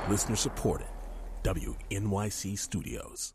Listener supported. WNYC Studios.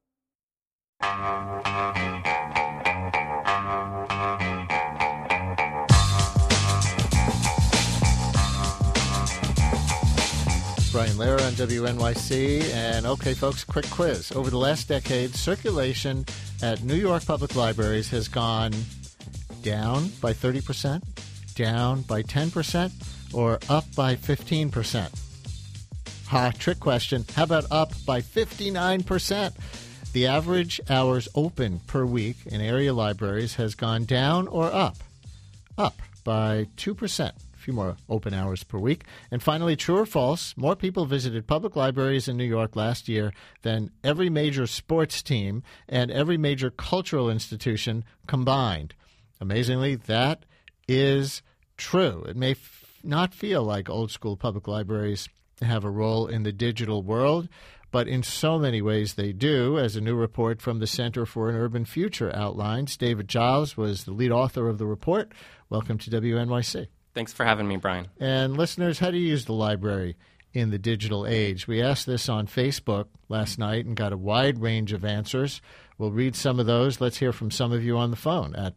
Brian Lehrer on WNYC. And okay, folks, quick quiz. Over the last decade, circulation at New York public libraries has gone down by 30%, down by 10%, or up by 15%. Trick question. How about up by 59%? The average hours open per week in area libraries has gone down or up? Up by 2%. Few more open hours per week. And finally, true or false, more people visited public libraries in New York last year than every major sports team and every major cultural institution combined. Amazingly, that is true. It may not feel like old school public libraries have a role in the digital world, but in so many ways they do, as a new report from the Center for an Urban Future outlines. David Giles was the lead author of the report. Welcome to WNYC. Thanks for having me, Brian. And listeners, how do you use the library in the digital age? We asked this on Facebook last night and got a wide range of answers. We'll read some of those. Let's hear from some of you on the phone at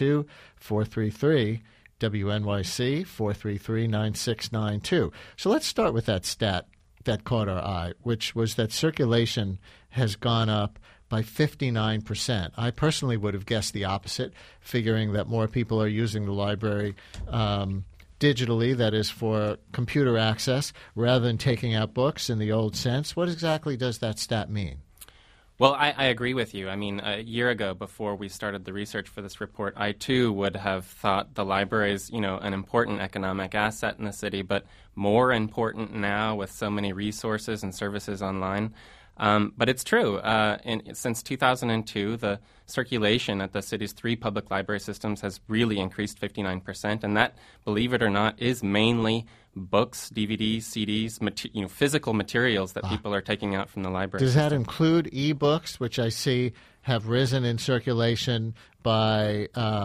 212-433-WNYC, 433-9692. So let's start with that stat that caught our eye, which was that circulation has gone up by 59%. I personally would have guessed the opposite, figuring that more people are using the library digitally, that is for computer access, rather than taking out books in the old sense. What exactly does that stat mean? Well, I agree with you. I mean, a year ago, before we started the research for this report, I too would have thought the library is, an important economic asset in the city, but more important now with so many resources and services online. But it's true. Since 2002, the circulation at the city's 3 public library systems has really increased 59%, and that, believe it or not, is mainly books, DVDs, CDs, physical materials that people are taking out from the library. Does that include e-books, which I see have risen in circulation by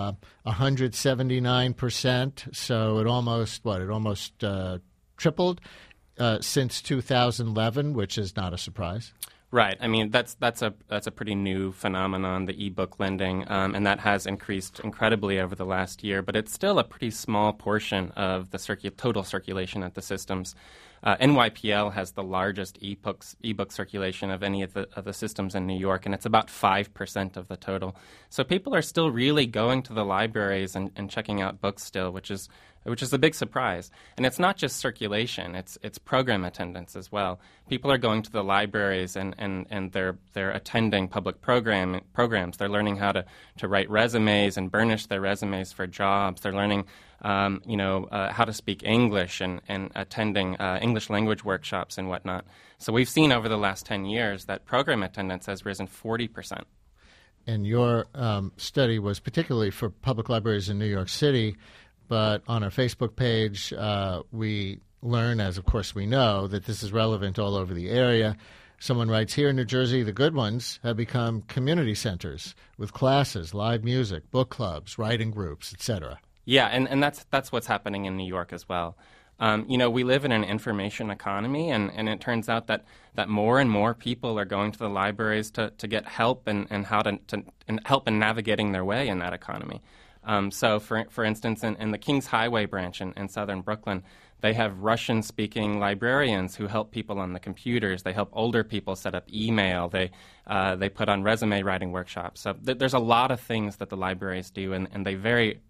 179%? So it almost tripled since 2011, which is not a surprise. Right. I mean, that's a pretty new phenomenon, the e-book lending, and that has increased incredibly over the last year. But it's still a pretty small portion of the total circulation at the systems. NYPL has the largest e-book circulation of any of the systems in New York, and it's about 5% of the total. So people are still really going to the libraries and checking out books still, which is a big surprise. And it's not just circulation, it's program attendance as well. People are going to the libraries and they're attending public programs. They're learning how to write resumes and burnish their resumes for jobs. They're learning how to speak English and attending English language workshops and whatnot. So we've seen over the last 10 years that program attendance has risen 40%. And your study was particularly for public libraries in New York City, but on our Facebook page, we learn, as of course we know, that this is relevant all over the area. Someone writes, here in New Jersey, the good ones have become community centers with classes, live music, book clubs, writing groups, etc. Yeah, and that's what's happening in New York as well. We live in an information economy, and it turns out that more and more people are going to the libraries to get help and how to help in navigating their way in that economy. So, for instance, in the Kings Highway branch in southern Brooklyn, they have Russian-speaking librarians who help people on the computers. They help older people set up email. They put on resume writing workshops. So there's a lot of things that the libraries do, and they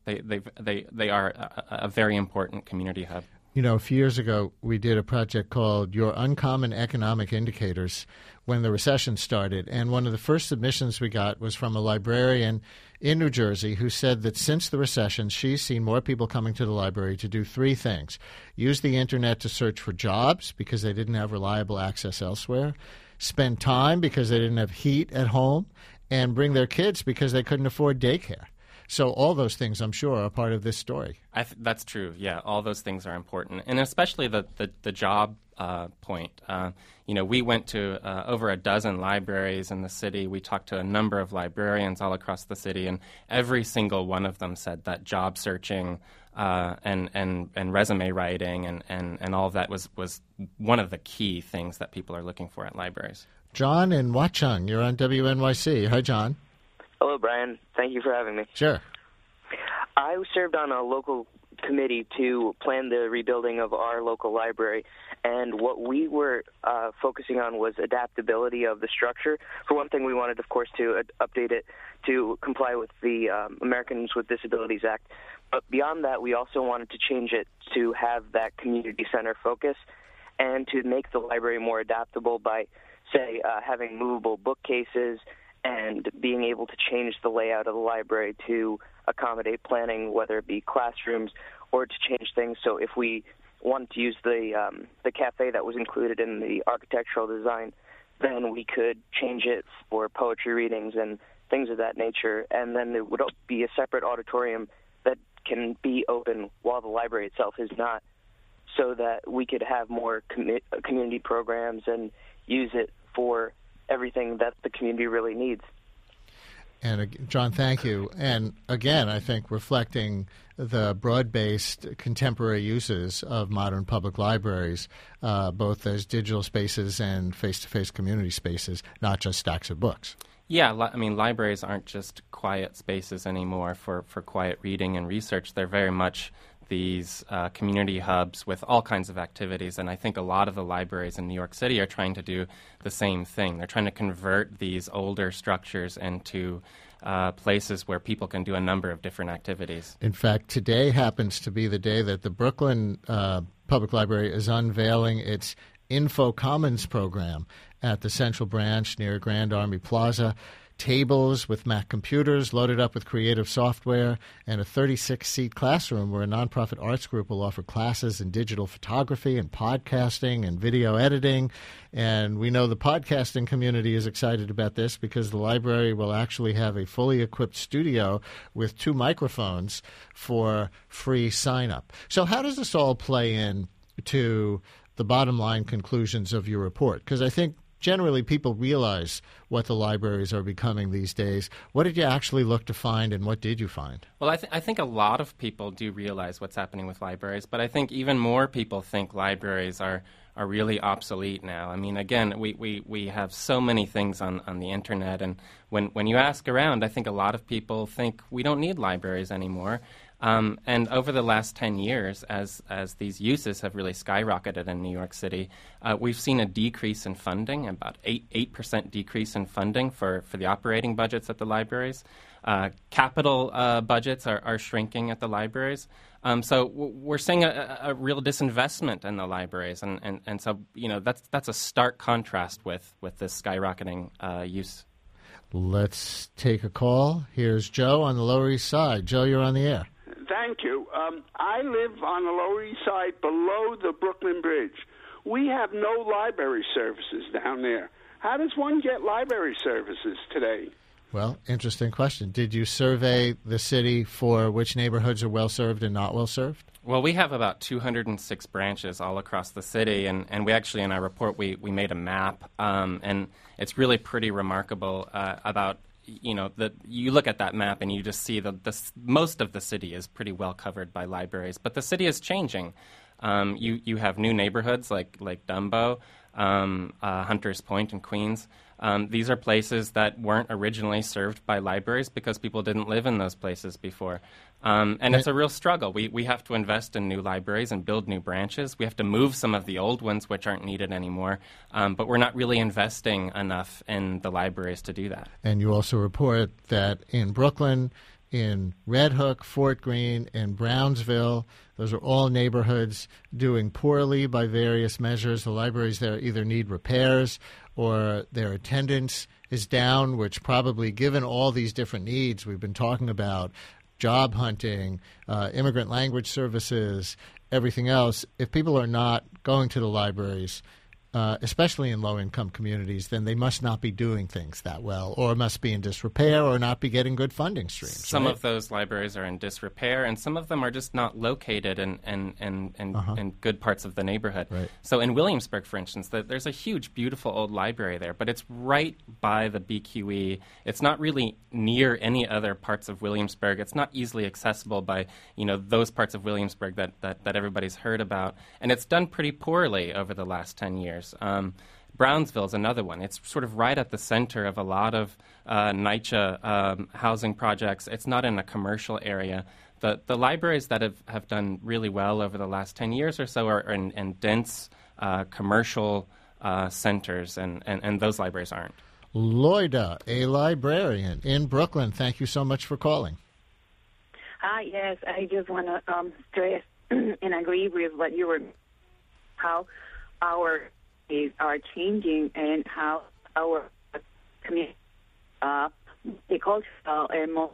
are a very important community hub. A few years ago, we did a project called Your Uncommon Economic Indicators when the recession started. And one of the first submissions we got was from a librarian in New Jersey who said that since the recession, she's seen more people coming to the library to do 3 things. Use the Internet to search for jobs because they didn't have reliable access elsewhere. Spend time because they didn't have heat at home. And bring their kids because they couldn't afford daycare. So all those things, I'm sure, are part of this story. That's true. Yeah, all those things are important, and especially the job point. We went to over a dozen libraries in the city. We talked to a number of librarians all across the city, and every single one of them said that job searching and resume writing and all of that was one of the key things that people are looking for at libraries. John in Watchung, you're on WNYC. Hi, John. Hello, Brian. Thank you for having me. Sure. I served on a local committee to plan the rebuilding of our local library, and what we were focusing on was adaptability of the structure. For one thing, we wanted, of course, to update it to comply with the Americans with Disabilities Act. But beyond that, we also wanted to change it to have that community center focus and to make the library more adaptable by, say, having movable bookcases and being able to change the layout of the library to accommodate planning, whether it be classrooms or to change things. So if we wanted to use the cafe that was included in the architectural design, then we could change it for poetry readings and things of that nature. And then there would be a separate auditorium that can be open while the library itself is not, so that we could have more community programs and use it for everything that the community really needs. And John, thank you. And again, I think reflecting the broad-based contemporary uses of modern public libraries, both as digital spaces and face-to-face community spaces, not just stacks of books. Yeah, I mean, libraries aren't just quiet spaces anymore for quiet reading and research. They're very much these community hubs with all kinds of activities, and I think a lot of the libraries in New York City are trying to do the same thing. They're trying to convert these older structures into places where people can do a number of different activities. In fact, today happens to be the day that the Brooklyn Public Library is unveiling its Info Commons program at the Central Branch near Grand Army Plaza. Tables with Mac computers loaded up with creative software, and a 36-seat classroom where a nonprofit arts group will offer classes in digital photography and podcasting and video editing. And we know the podcasting community is excited about this because the library will actually have a fully equipped studio with 2 microphones for free sign-up. So how does this all play in to the bottom line conclusions of your report? Because I think generally people realize what the libraries are becoming these days. What did you actually look to find, and what did you find? Well, I think a lot of people do realize what's happening with libraries, but I think even more people think libraries are really obsolete now. I mean, again, we have so many things on the Internet, and when you ask around, I think a lot of people think we don't need libraries anymore. And over the last 10 years, as these uses have really skyrocketed in New York City, we've seen a decrease in funding, about 8% decrease in funding for the operating budgets at the libraries. Capital budgets are shrinking at the libraries. So we're seeing a real disinvestment in the libraries, and so that's a stark contrast with this skyrocketing use. Let's take a call. Here's Joe on the Lower East Side. Joe, you're on the air. Thank you. I live on the Lower East Side below the Brooklyn Bridge. We have no library services down there. How does one get library services today? Well, interesting question. Did you survey the city for which neighborhoods are well-served and not well-served? Well, we have about 206 branches all across the city, and we actually, in our report, we made a map, and it's really pretty remarkable about that you look at that map and you just see most of the city is pretty well covered by libraries. But the city is changing. You have new neighborhoods like Dumbo, Hunters Point in Queens. These are places that weren't originally served by libraries because people didn't live in those places before. And it's a real struggle. We have to invest in new libraries and build new branches. We have to move some of the old ones which aren't needed anymore. But we're not really investing enough in the libraries to do that. And you also report that in Brooklyn, in Red Hook, Fort Greene, and Brownsville, those are all neighborhoods doing poorly by various measures. The libraries there either need repairs or their attendance is down, which probably, given all these different needs we've been talking about, job hunting, immigrant language services, everything else, if people are not going to the libraries, especially in low-income communities, then they must not be doing things that well, or must be in disrepair, or not be getting good funding streams. Some right? of those libraries are in disrepair, and some of them are just not located in good parts of the neighborhood. Right. So in Williamsburg, for instance, there's a huge, beautiful old library there, but it's right by the BQE. It's not really near any other parts of Williamsburg. It's not easily accessible by those parts of Williamsburg that everybody's heard about, and it's done pretty poorly over the last 10 years. Brownsville's another one. It's sort of right at the center of a lot of NYCHA housing projects. It's not in a commercial area. The libraries that have done really well over the last 10 years or so are in dense commercial centers, and those libraries aren't. Loida, a librarian in Brooklyn, thank you so much for calling. Hi, yes, I just want to stress and agree with what you were, how our days are changing and how our community, multicultural and more.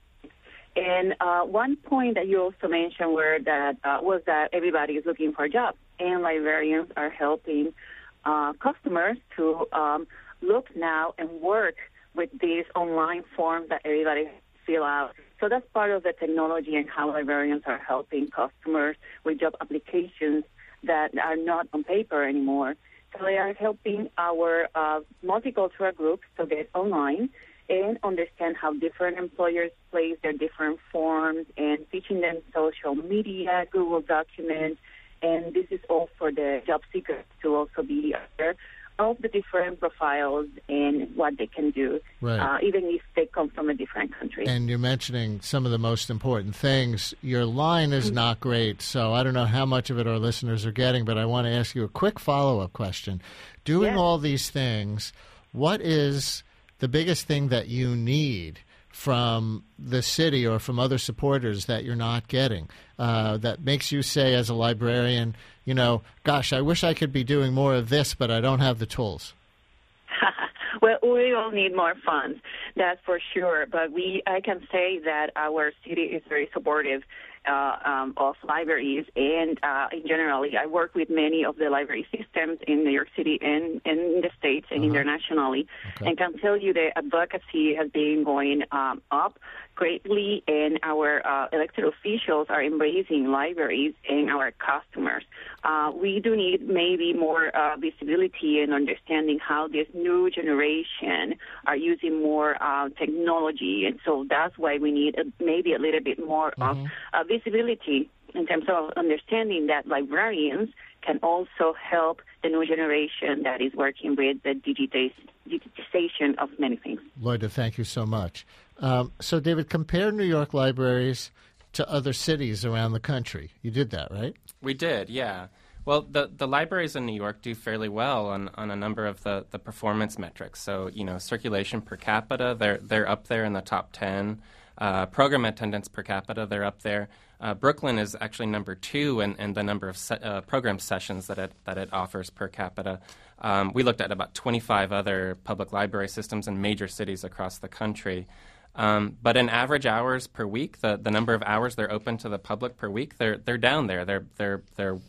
And one point that you also mentioned was that everybody is looking for a job, and librarians are helping customers to look now and work with these online forms that everybody fill out. So that's part of the technology and how librarians are helping customers with job applications that are not on paper anymore. So they are helping our multicultural groups to get online and understand how different employers place their different forms, and teaching them social media, Google Documents, and this is all for the job seekers to also be aware of the different profiles and what they can do, right. Even if they come from a different country. And you're mentioning some of the most important things. Your line is not great, so I don't know how much of it our listeners are getting, but I want to ask you a quick follow-up question. Doing all these things, what is the biggest thing that you need from the city or from other supporters that you're not getting, that makes you say as a librarian, gosh, I wish I could be doing more of this, but I don't have the tools? Well, we all need more funds, that's for sure. But I can say that our city is very supportive of libraries, and in general, I work with many of the library systems in New York City and in the States and internationally, and can tell you the advocacy has been going up greatly, and our elected officials are embracing libraries and our customers. We do need maybe more visibility and understanding how this new generation are using more technology, and so that's why we need maybe a little bit more of visibility in terms of understanding that librarians can also help the new generation that is working with the digitization of many things. Loida, thank you so much. So, David, compare New York libraries to other cities around the country. You did that, right? We did, yeah. Well, the libraries in New York do fairly well on a number of the performance metrics. So, circulation per capita, they're up there in the top 10. Program attendance per capita, they're up there. Brooklyn is actually number 2 in the number of program sessions that it offers per capita. We looked at about 25 other public library systems in major cities across the country. But in average hours per week, the number of hours they're open to the public per week, they're down there. They're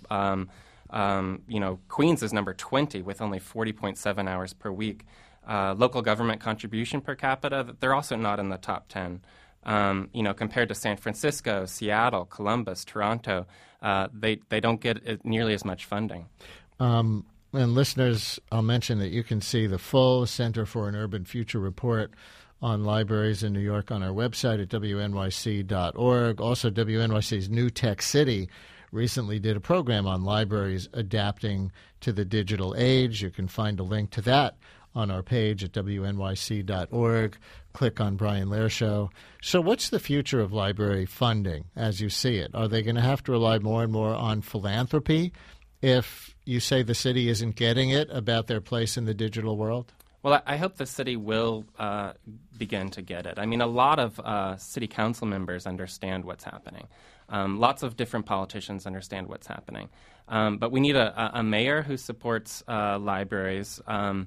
Queens is number 20 with only 40.7 hours per week. Local government contribution per capita, they're also not in the top 10. Compared to San Francisco, Seattle, Columbus, Toronto, they don't get nearly as much funding. And listeners, I'll mention that you can see the full Center for an Urban Future report on libraries in New York on our website at wnyc.org. Also, WNYC's New Tech City recently did a program on libraries adapting to the digital age. You can find a link to that on our page at wnyc.org. Click on Brian Lehrer Show. So what's the future of library funding as you see it? Are they going to have to rely more and more on philanthropy if you say the city isn't getting it about their place in the digital world? Well, I hope the city will begin to get it. I mean, a lot of city council members understand what's happening. Lots of different politicians understand what's happening. But we need a mayor who supports libraries.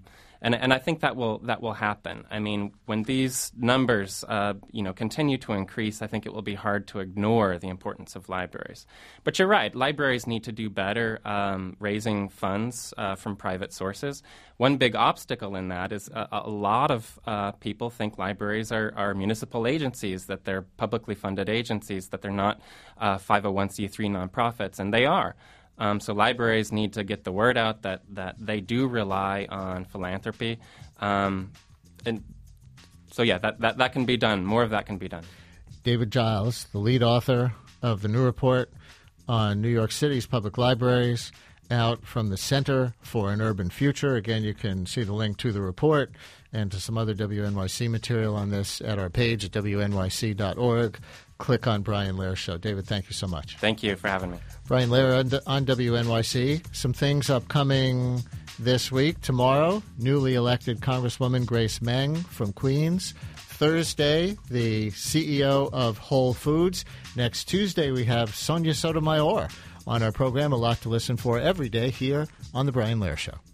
And I think that will happen. I mean, when these numbers continue to increase, I think it will be hard to ignore the importance of libraries. But you're right, libraries need to do better raising funds from private sources. One big obstacle in that is a lot of people think libraries are municipal agencies, that they're publicly funded agencies, that they're not 501c3 nonprofits, and they are. So libraries need to get the word out that they do rely on philanthropy. And so, yeah, that can be done. More of that can be done. David Giles, the lead author of the new report on New York City's public libraries, out from the Center for an Urban Future. Again, you can see the link to the report and to some other WNYC material on this at our page at wnyc.org. Click on Brian Lehrer Show. David, thank you so much. Thank you for having me. Brian Lehrer on WNYC. Some things upcoming this week. Tomorrow, newly elected Congresswoman Grace Meng from Queens. Thursday, the CEO of Whole Foods. Next Tuesday, we have Sonia Sotomayor on our program. A lot to listen for every day here on The Brian Lehrer Show.